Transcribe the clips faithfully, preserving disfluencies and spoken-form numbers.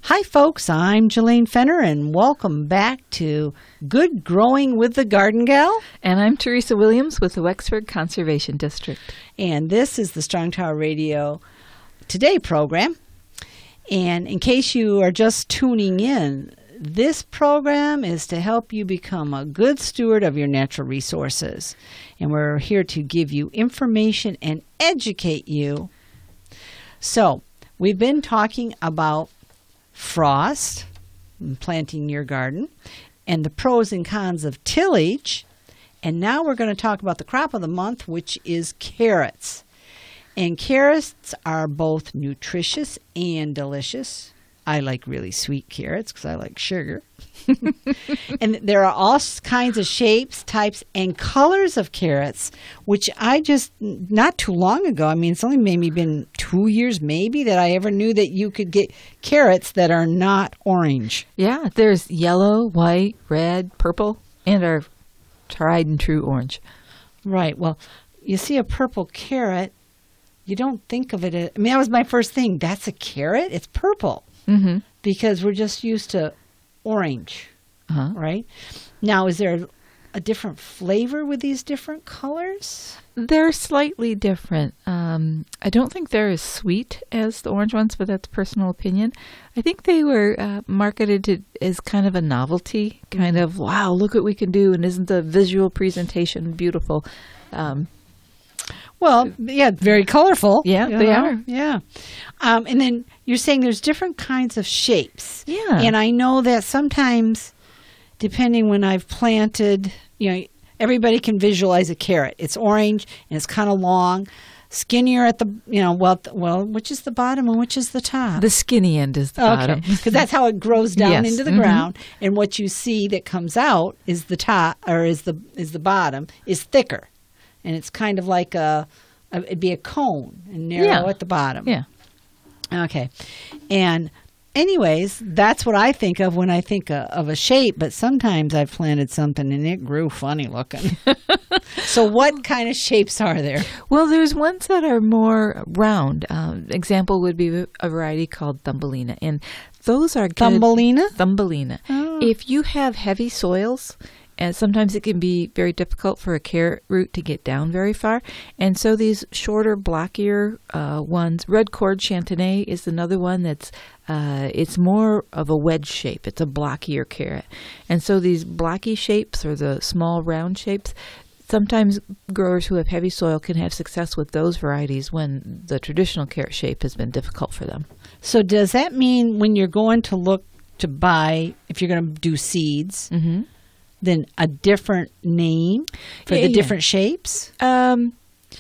Hi, folks. I'm Jelaine Fenner, and welcome back to Good Growing with the Garden Gal. And I'm Teresa Williams with the Wexford Conservation District. And this is the Strong Tower Radio Today program. And in case you are just tuning in, this program is to help you become a good steward of your natural resources. And we're here to give you information and educate you. So, we've been talking about frost, planting your garden, and the pros and cons of tillage. And now we're going to talk about the crop of the month, which is carrots. And carrots are both nutritious and delicious. I like really sweet carrots because I like sugar. And there are all kinds of shapes, types, and colors of carrots, which I just, not too long ago, I mean, it's only maybe been two years maybe that I ever knew that you could get carrots that are not orange. Yeah, there's yellow, white, red, purple, and our tried and true orange. Right. Well, you see a purple carrot, you don't think of it as, I mean, that was my first thing. That's a carrot? It's purple. Mm-hmm. Because we're just used to orange, uh-huh. right? Now, is there a different flavor with these different colors? They're slightly different. Um, I don't think they're as sweet as the orange ones, but that's personal opinion. I think they were uh, marketed to, as kind of a novelty, kind mm-hmm. of, wow, look what we can do, and isn't the visual presentation beautiful? Um, Well, yeah, very colorful. Yeah, you they know? are. Yeah. Um, and then you're saying there's different kinds of shapes. Yeah. And I know that sometimes, depending when I've planted, you know, everybody can visualize a carrot. It's orange and it's kind of long, skinnier at the, you know, well, th- well, which is the bottom and which is the top? The skinny end is the bottom. Okay, because that's how it grows down Yes. into the Mm-hmm. ground, and what you see that comes out is the top, or is the is the bottom, is thicker. And it's kind of like a, a it'd be a cone and narrow Yeah. at the bottom. Yeah. Okay. And anyways, that's what I think of when I think of, of a shape, but sometimes I've planted something and it grew funny looking. So what kind of shapes are there? Well, there's ones that are more round. Um, example would be a variety called Thumbelina. And those are good. Thumbelina? Thumbelina. Oh. If you have heavy soils, and sometimes it can be very difficult for a carrot root to get down very far. And so these shorter, blockier uh, ones, red cord chantenay is another one that's, uh, it's more of a wedge shape. It's a blockier carrot. And so these blocky shapes, or the small round shapes, sometimes growers who have heavy soil can have success with those varieties when the traditional carrot shape has been difficult for them. So does that mean when you're going to look to buy, if you're going to do seeds, Mm-hmm. then a different name for Yeah, the yeah. different shapes? Um,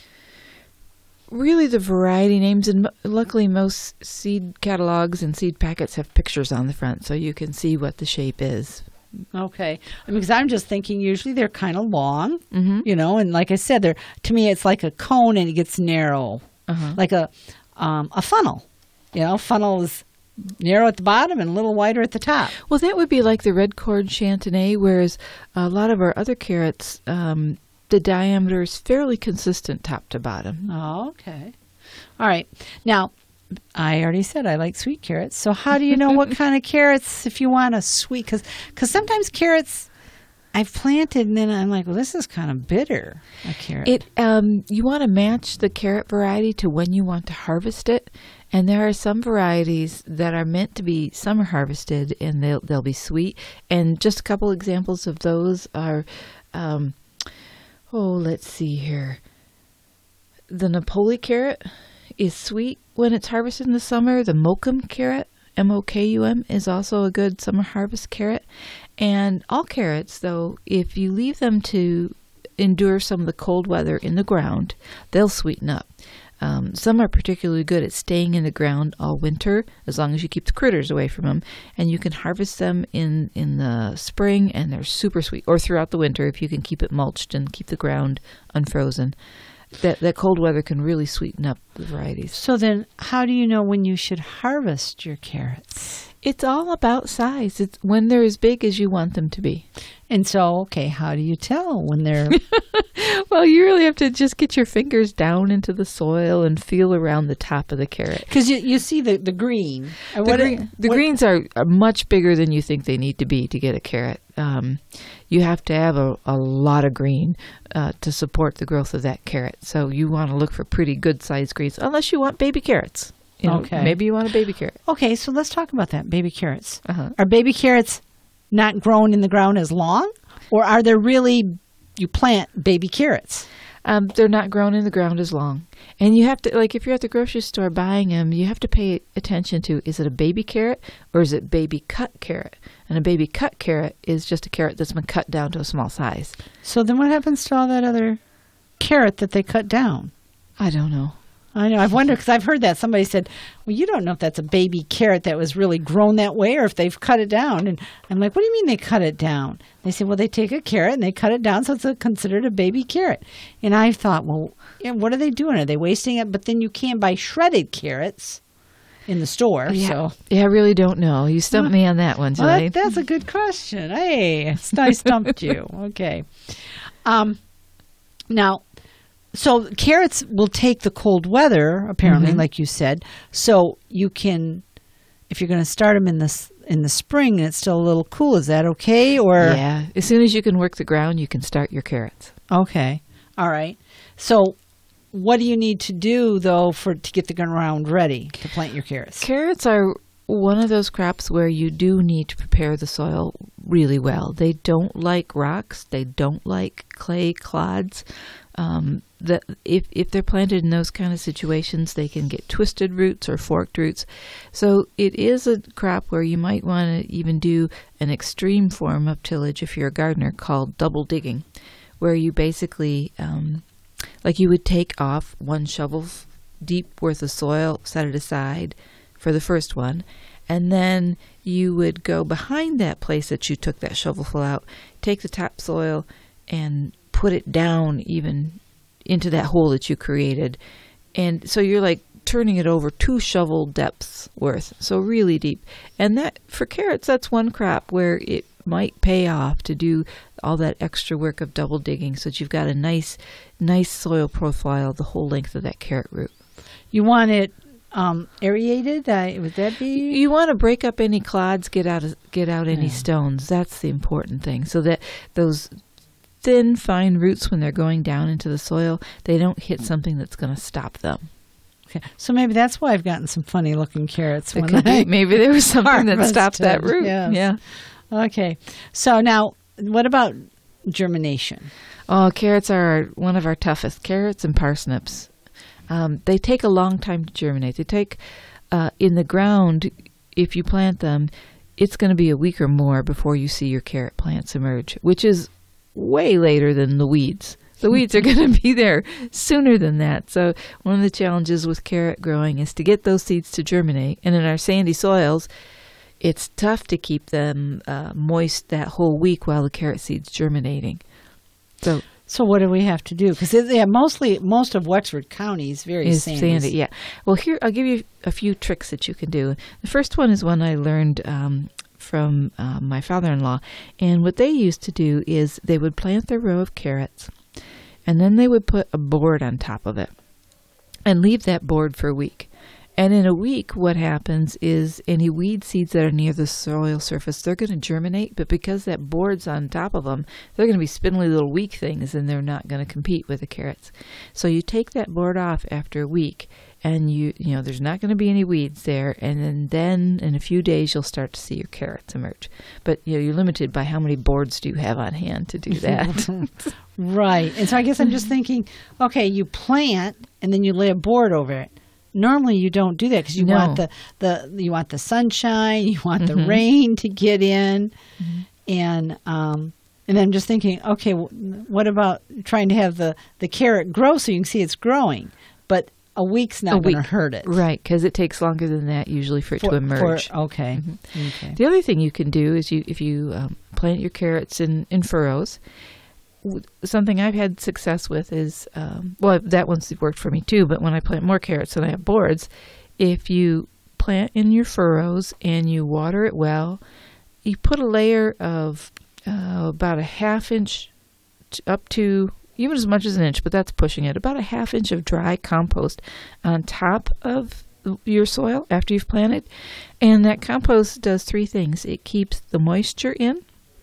really, the variety names, and mo- luckily most seed catalogs and seed packets have pictures on the front, so you can see what the shape is. Okay. I mean, because I'm just thinking usually they're kind of long, Mm-hmm. you know, and like I said, they're, to me it's like a cone and it gets narrow, Uh-huh. like a um, a funnel. You know, funnel is narrow at the bottom and a little wider at the top. Well, that would be like the red cord chantenay, whereas a lot of our other carrots, um, the diameter is fairly consistent top to bottom. Oh, okay. All right. Now, I already said I like sweet carrots. So how do you know what kind of carrots if you want a sweet? Because sometimes carrots I've planted and then I'm like, well, this is kind of bitter, a carrot. It um, you want to match the carrot variety to when you want to harvest it. And there are some varieties that are meant to be summer harvested, and they'll they'll be sweet. And just a couple examples of those are, um, oh, let's see here. The Napoli carrot is sweet when it's harvested in the summer. The Mokum carrot, M O K U M, is also a good summer harvest carrot. And all carrots, though, if you leave them to endure some of the cold weather in the ground, they'll sweeten up. Um, some are particularly good at staying in the ground all winter, as long as you keep the critters away from them. And you can harvest them in, in the spring, and they're super sweet. Or throughout the winter, if you can keep it mulched and keep the ground unfrozen. That, that cold weather can really sweeten up the varieties. So then how do you know when you should harvest your carrots? It's all about size. It's when they're as big as you want them to be. And so, okay, how do you tell when they're... Well, you really have to just get your fingers down into the soil and feel around the top of the carrot. Because you, you see the, the green. The, what green, it, the what, greens are, are much bigger than you think they need to be to get a carrot. Um, you have to have a, a lot of green uh, to support the growth of that carrot. So you want to look for pretty good-sized greens, unless you want baby carrots. You know, okay. Maybe you want a baby carrot. Okay, so let's talk about that, baby carrots. Uh-huh. Are baby carrots not grown in the ground as long? Or are there really, you plant baby carrots? Um, they're not grown in the ground as long. And you have to, like if you're at the grocery store buying them, you have to pay attention to, is it a baby carrot or is it baby cut carrot? And a baby cut carrot is just a carrot that's been cut down to a small size. So then what happens to all that other carrot that they cut down? I don't know. I know. I've wondered, because I've heard that. Somebody said, well, you don't know if that's a baby carrot that was really grown that way or if they've cut it down. And I'm like, what do you mean they cut it down? They say, well, they take a carrot and they cut it down, so it's a, considered a baby carrot. And I thought, well, yeah, what are they doing? Are they wasting it? But then you can buy shredded carrots in the store. Yeah, so. yeah I really don't know. You stumped me on that one, Well, Julie. that, that's a good question. Hey, I stumped you. Okay. Um, now, so carrots will take the cold weather, apparently, Mm-hmm. like you said. So you can, if you're going to start them in the in the spring and it's still a little cool, is that okay? Or yeah, as soon as you can work the ground, you can start your carrots. Okay, all right. So, what do you need to do though for to get the ground ready to plant your carrots? Carrots are one of those crops where you do need to prepare the soil really well. They don't like rocks. They don't like clay clods. Um, that if if they're planted in those kind of situations, they can get twisted roots or forked roots. So it is a crop where you might want to even do an extreme form of tillage if you're a gardener called double digging, where you basically, um, like you would take off one shovel deep worth of soil, set it aside for the first one, and then you would go behind that place that you took that shovelful out, take the topsoil and put it down even into that hole that you created. And so you're like turning it over two shovel depths worth, so really deep. And that, for carrots, that's one crop where it might pay off to do all that extra work of double digging so that you've got a nice, nice soil profile the whole length of that carrot root. You want it um, aerated? Uh, would that be? You want to break up any clods, get out, of, get out any Yeah. stones. That's the important thing, so that those thin, fine roots, when they're going down into the soil, they don't hit something that's going to stop them. Okay. So maybe that's why I've gotten some funny looking carrots. It when could I be. Maybe there was something that stopped that harvested. root. Yes. Yeah. Okay. So now, what about germination? Oh, carrots are one of our toughest. Carrots and parsnips. Um, they take a long time to germinate. They take, uh, in the ground, if you plant them, it's going to be a week or more before you see your carrot plants emerge, which is way later than the weeds. The weeds are going to be there sooner than that. So one of the challenges with carrot growing is to get those seeds to germinate. And in our sandy soils, it's tough to keep them uh, moist that whole week while the carrot seed's germinating. So So what do we have to do? Because yeah, mostly most of Wexford County is very is sandy. sandy. Yeah. Well, here I'll give you a few tricks that you can do. The first one is one I learned um, from uh, my father-in-law, and what they used to do is they would plant their row of carrots, and then they would put a board on top of it, and leave that board for a week. And in a week, what happens is any weed seeds that are near the soil surface, they're going to germinate, but because that board's on top of them, they're going to be spindly little weak things, and they're not going to compete with the carrots. So you take that board off after a week, and you you know there's not going to be any weeds there, and then, then in a few days you'll start to see your carrots emerge. But you know you're limited by how many boards do you have on hand to do that. Right. And so I guess I'm just thinking, okay, you plant and then you lay a board over it. Normally you don't do that because you No. want the, the you want the sunshine, you want the Mhm. rain to get in, Mm-hmm. and um, and I'm just thinking, okay, w- what about trying to have the, the carrot grow so you can see it's growing, but a week's not A going to week. hurt it, Right, because it takes longer than that usually for it For- to emerge. for- okay, Mm-hmm. okay. The other thing you can do is you if you um, plant your carrots in, in furrows, w- something I've had success with is, um, well, that one's worked for me too, but when I plant more carrots and I have boards, if you plant plant in your furrows and you water it well. You put a layer of uh, about a half inch t- up to even as much as an inch, but that's pushing it, about a half inch of dry compost on top of your soil after you've planted. And that compost does three things. It keeps the moisture in,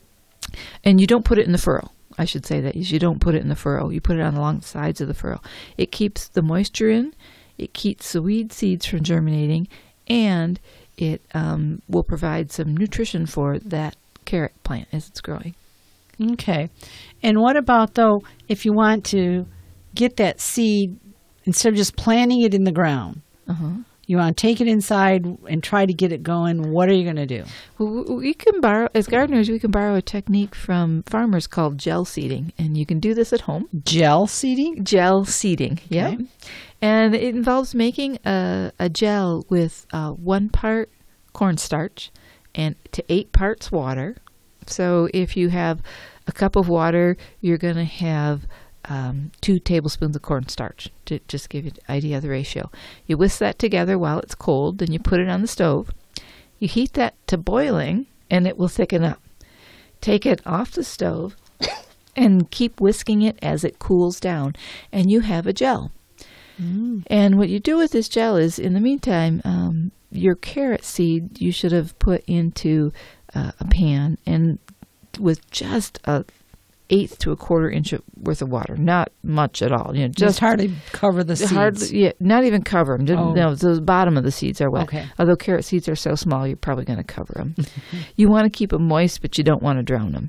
and you don't put it in the furrow. I should say that you don't put it in the furrow. You put it on along the sides of the furrow. It keeps the moisture in, it keeps the weed seeds from germinating, and it um, will provide some nutrition for that carrot plant as it's growing. Okay. And what about, though, if you want to get that seed, instead of just planting it in the ground, Uh-huh. you want to take it inside and try to get it going, what are you going to do? Well, we can borrow, as gardeners, we can borrow a technique from farmers called gel seeding, and you can do this at home. Gel seeding? Gel seeding, yeah. Okay. And it involves making a, a gel with uh, one part cornstarch and to eight parts water. So if you have a cup of water, you're going to have um, two tablespoons of cornstarch, to just give you an idea of the ratio. You whisk that together while it's cold, then you put it on the stove. You heat that to boiling, and it will thicken up. Take it off the stove and keep whisking it as it cools down, and you have a gel. Mm. And what you do with this gel is, in the meantime, um, your carrot seed you should have put into uh, a pan and with just a eighth to a quarter inch worth of water, not much at all. You know, Just, just hardly cover the seeds. hardly, yeah, not even cover them. Oh. No, the bottom of the seeds are wet. Okay. Although carrot seeds are so small, you're probably going to cover them. You want to keep them moist, but you don't want to drown them.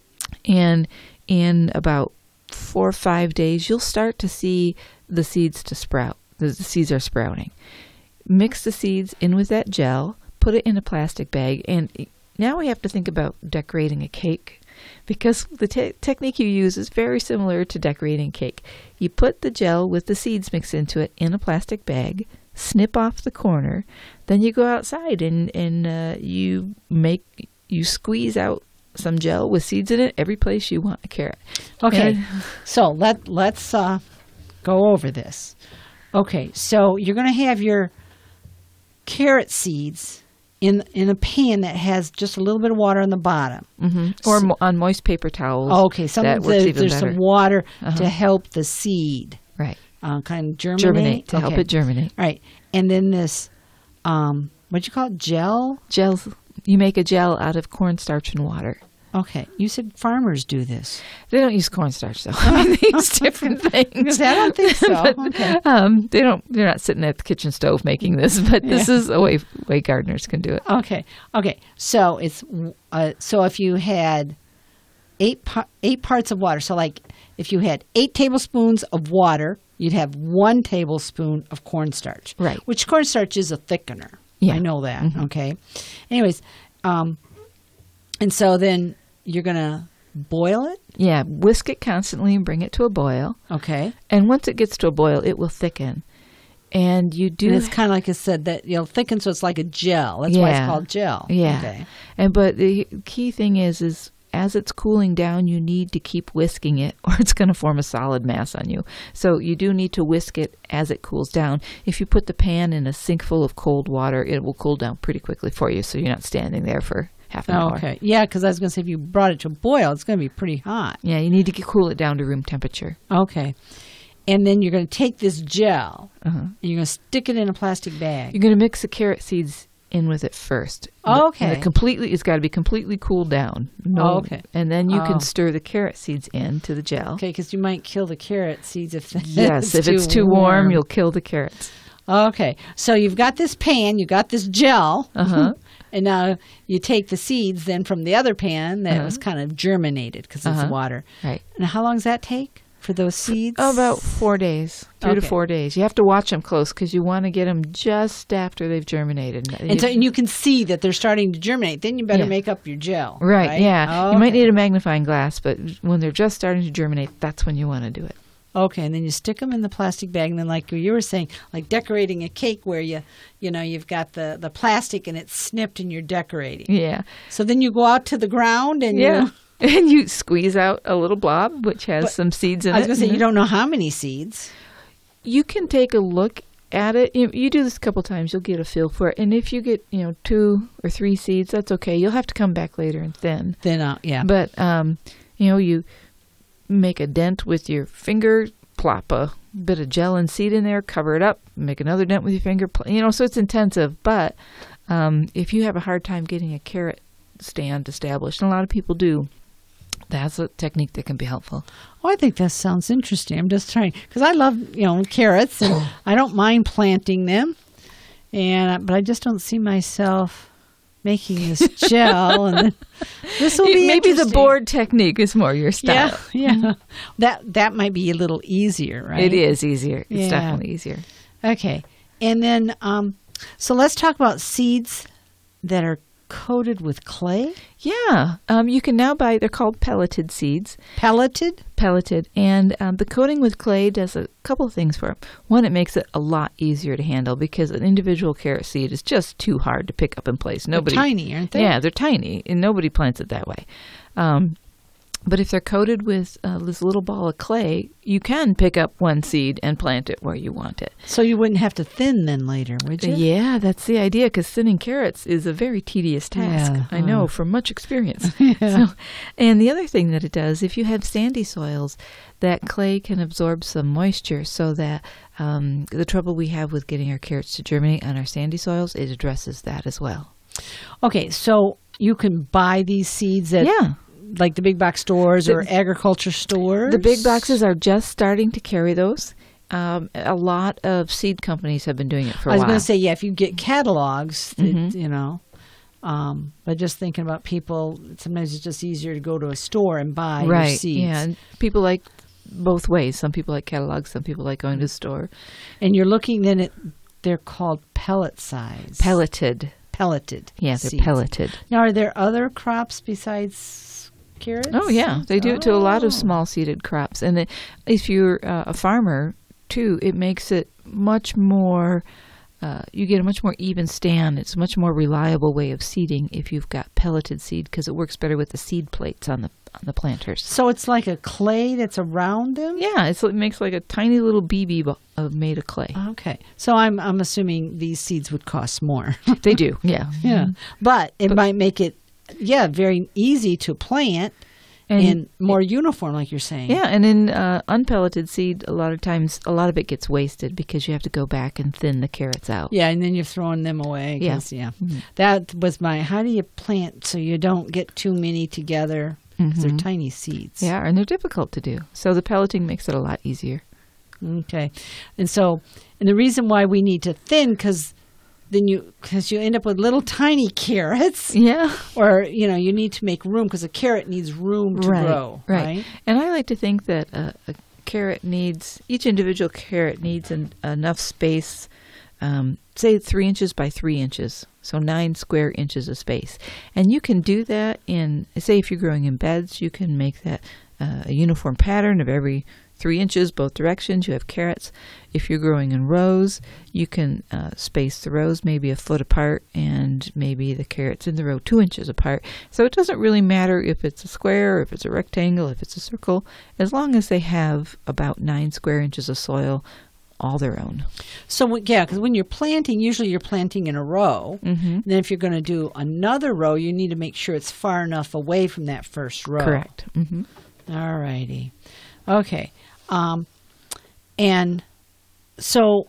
And in about four or five days, you'll start to see the seeds to sprout. The, the seeds are sprouting. Mix the seeds in with that gel, put it in a plastic bag, and now we have to think about decorating a cake, because the te- technique you use is very similar to decorating cake. You put the gel with the seeds mixed into it in a plastic bag, snip off the corner, then you go outside and, and uh, you make you squeeze out some gel with seeds in it every place you want a carrot. Okay, And- so let, let's uh, go over this. Okay, so you're going to have your carrot seeds in in a pan that has just a little bit of water on the bottom. Mhm. Or mo- on moist paper towels. Okay, some that of works the, even there's better. some water Uh-huh. to help the seed Right. uh, kind of germinate. Germinate, to help Okay. it germinate. All right, and then this, um, what'd you call it, gel? Gels, you make a gel out of cornstarch and water. Okay, you said farmers do this. They don't use cornstarch though. I mean, they use different things. I don't think so. But, Okay. um, they don't. They're not sitting at the kitchen stove making this, but this Yeah. is a way way gardeners can do it. Okay, okay. So it's uh, so if you had eight par- eight parts of water, so like if you had eight tablespoons of water, you'd have one tablespoon of cornstarch. Right. Which cornstarch is a thickener. Yeah. I know that. Mhm. Okay. Anyways, um, and so then you're gonna boil it. Yeah, whisk it constantly and bring it to a boil. Okay. And once it gets to a boil, it will thicken. And you do And it's kind of like I said that you'll thicken, so it's like a gel. That's why it's Yeah. called gel. Yeah. Okay. And but the key thing is, is as it's cooling down, you need to keep whisking it, or it's going to form a solid mass on you. So you do need to whisk it as it cools down. If you put the pan in a sink full of cold water, it will cool down pretty quickly for you, so you're not standing there for half an hour. Okay. Yeah, because I was going to say if you brought it to a boil, it's going to be pretty hot. Yeah, you need to get, cool it down to room temperature. Okay. And then you're going to take this gel Uh-huh. and you're going to stick it in a plastic bag. You're going to mix the carrot seeds in with it first. Oh, And okay. it completely, it's got to be completely cooled down. No, Oh, okay. And then you Oh. can stir the carrot seeds into the gel. Okay, because you might kill the carrot seeds if Yes, if it's too warm, you'll kill the carrots. Okay, so you've got this pan, you got this gel, Uh-huh. and now you take the seeds then from the other pan that Uh-huh. was kind of germinated because Uh-huh. it's water. Right. And how long does that take for those seeds? Oh, about four days, three Okay. to four days. You have to watch them close because you want to get them just after they've germinated. And so and you can see that they're starting to germinate. Then you better Yeah. make up your gel. right, Right, yeah. You might Okay. need a magnifying glass, but when they're just starting to germinate, that's when you want to do it. Okay, and then you stick them in the plastic bag, and then like you were saying, like decorating a cake where you, you know, you've got the, the plastic and it's snipped and you're decorating. Yeah. So then you go out to the ground and Yeah. you, And you squeeze out a little blob, which has But some seeds in I was it. going to say, and you don't know how many seeds. You can take a look add it. You, you do this a couple times, you'll get a feel for it. And if you get, you know, two or three seeds, that's okay. You'll have to come back later and thin. Thin out, yeah. But, um, you know, you make a dent with your finger, plop a bit of gel and seed in there, cover it up, make another dent with your finger. You know, so it's intensive. But um, if you have a hard time getting a carrot stand established, and a lot of people do, that's a technique that can be helpful. Oh, I think that sounds interesting. I'm just trying, because I love, you know, carrots, and I don't mind planting them, and but I just don't see myself making this gel. And then, this will be maybe the interesting. board technique is more your style. Yeah, yeah. That that might be a little easier, right? It is easier. It's Yeah. definitely easier. Okay, and then um, so let's talk about seeds that are coated with clay. Yeah, um, you can now buy, they're called pelleted seeds. Pelleted? Pelleted. And um, the coating with clay does a couple of things for it. One, it makes it a lot easier to handle because an individual carrot seed is just too hard to pick up in place. Nobody, They're tiny, aren't they? Yeah, they're tiny, and nobody plants it that way. Um, but if they're coated with uh, this little ball of clay, you can pick up one seed and plant it where you want it. So you wouldn't have to thin then later, would you? Yeah, that's the idea, because thinning carrots is a very tedious task. Yeah, I know uh. from much experience. Yeah. So, and the other thing that it does, if you have sandy soils, that clay can absorb some moisture, so that um, the trouble we have with getting our carrots to germinate on our sandy soils, it addresses that as well. Okay, so you can buy these seeds at Yeah. like the big box stores The- or agriculture stores? The big boxes are just starting to carry those. Um, a lot of seed companies have been doing it for a I was while. going to say, yeah, if you get catalogs, that, Mhm. you know. Um, but just thinking about people, sometimes it's just easier to go to a store and buy your right. seeds. Yeah, and people like both ways. Some people like catalogs, some people like going to the store. And you're looking then at, they're called pellet size. Pelleted. Pelleted. Yeah, they're seeds. pelleted. Now, are there other crops besides carrots? Oh, yeah. They do it to a lot Oh. of small seeded crops. And it, if you're uh, a farmer, too, it makes it much more, uh, you get a much more even stand. It's a much more reliable way of seeding if you've got pelleted seed, because it works better with the seed plates on the on the planters. So it's like a clay that's around them? Yeah, it's, it makes like a tiny little B B bo- uh, made of clay. Okay. So I'm I'm assuming these seeds would cost more. They do, yeah. Yeah. But it But- might make it, yeah, very easy to plant And, and more uniform, like you're saying. yeah, and in uh, unpelleted seed, a lot of times, a lot of it gets wasted because you have to go back and thin the carrots out. Yeah, and then you're throwing them away. Yeah. 'cause, yeah. Mhm. That was my, how do you plant so you don't get too many together? 'Cause they're Mhm. tiny seeds. Yeah, and they're difficult to do. So the pelleting makes it a lot easier. Okay. And so, and the reason why we need to thin, because then you, because you end up with little tiny carrots, Yeah. or, you know, you need to make room, because a carrot needs room to Right, grow. right. Right. And I like to think that a, a carrot needs, each individual carrot needs an, enough space, um, say three inches by three inches, so nine square inches of space. And you can do that in, say if you're growing in beds, you can make that uh, a uniform pattern of every three inches, both directions. You have carrots. If you're growing in rows, you can uh, space the rows maybe a foot apart, and maybe the carrots in the row two inches apart. So it doesn't really matter if it's a square, or if it's a rectangle, if it's a circle, as long as they have about nine square inches of soil all their own. So, when- yeah, because when you're planting, usually you're planting in a row. Mm-hmm. And then if you're going to do another row, you need to make sure it's far enough away from that first row. Correct. Mm-hmm. All righty. Okay. Um, and so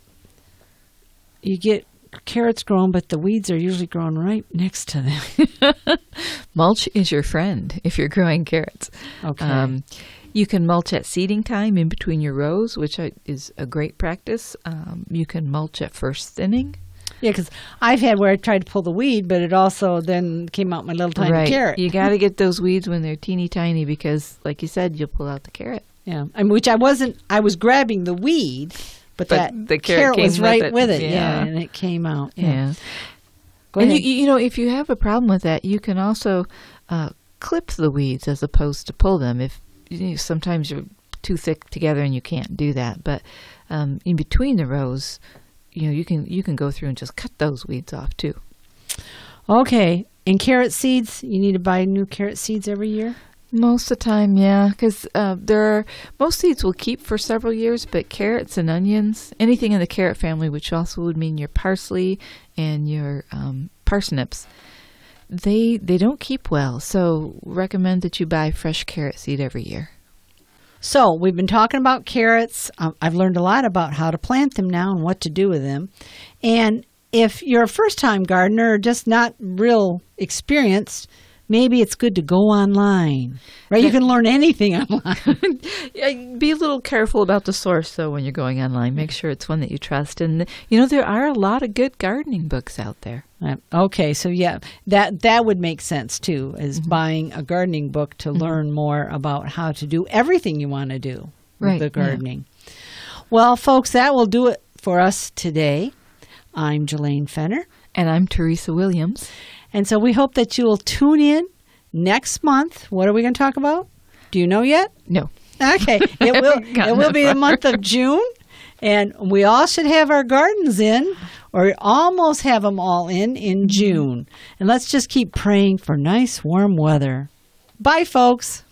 you get carrots grown, but the weeds are usually growing right next to them. Mulch is your friend if you're growing carrots. Okay. Um, you can mulch at seeding time in between your rows, which I, is a great practice. Um, you can mulch at first thinning. Yeah, because I've had where I tried to pull the weed, but it also then came out my little tiny right. carrot. You got to get those weeds when they're teeny tiny, because, like you said, you'll pull out the carrot. Yeah, I mean, which I wasn't. I was grabbing the weed, but, But that the carrot came was with right it. with it. Yeah. Yeah. and it came out. Yeah. Yeah. Go and ahead. you, you know, if you have a problem with that, you can also uh, clip the weeds as opposed to pull them. If you know, sometimes you're too thick together and you can't do that, but um, in between the rows, you know, you can you can go through and just cut those weeds off too. Okay, and carrot seeds. You need to buy new carrot seeds every year. Most of the time, yeah, because uh, there are most seeds will keep for several years, but carrots and onions, anything in the carrot family, which also would mean your parsley and your um, parsnips, they they don't keep well. So recommend that you buy fresh carrot seed every year. So we've been talking about carrots. Um, I've learned a lot about how to plant them now and what to do with them. And if you're a first-time gardener or just not real experienced, maybe it's good to go online, right? You can learn anything online. Be a little careful about the source, though, when you're going online. Make sure it's one that you trust. And, you know, there are a lot of good gardening books out there. Okay, so yeah, that that would make sense, too, is Mm-hmm. buying a gardening book to mm-hmm. learn more about how to do everything you want to do with right, the gardening. Yeah. Well, folks, that will do it for us today. I'm Jelaine Fenner. And I'm Teresa Williams. And so we hope that you will tune in next month. What are we going to talk about? Do you know yet? No. Okay. It will it will be the month of June, and we all should have our gardens in, or almost have them all in, in June. And let's just keep praying for nice, warm weather. Bye, folks.